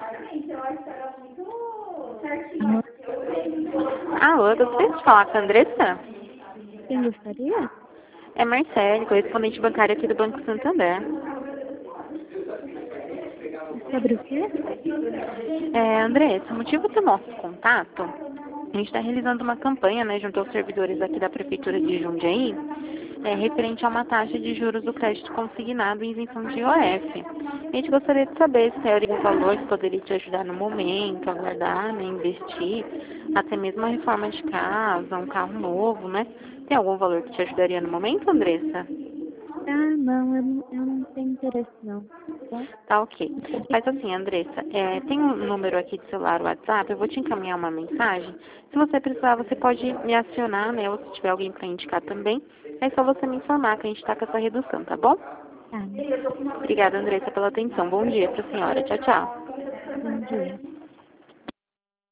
Alô, Alô, eu gostaria de falar com a Andressa? quem gostaria? É Marcele, correspondente bancária aqui do Banco Santander. Sobre o quê? Andressa, o motivo do nosso contato, a gente está realizando uma campanha, né, junto aos servidores aqui da Prefeitura de Jundiaí, referente a uma taxa de juros do crédito consignado e isenção de IOF. A gente gostaria de saber se tem algum valor que poderia te ajudar no momento, a guardar, né, investir, até mesmo uma reforma de casa, um carro novo, né? Tem algum valor que te ajudaria no momento, Andressa? Ah, não, eu não tenho interesse não. Tá bom? Tá ok. Mas assim, Andressa, tem um número aqui de celular, WhatsApp, eu vou te encaminhar uma mensagem. Se você precisar, você pode me acionar, né? Ou se tiver alguém para indicar também, é só você me informar que a gente está com essa redução, tá bom? Tá, Obrigada, Andressa, pela atenção. Bom dia para a senhora. Tchau, tchau. bom dia.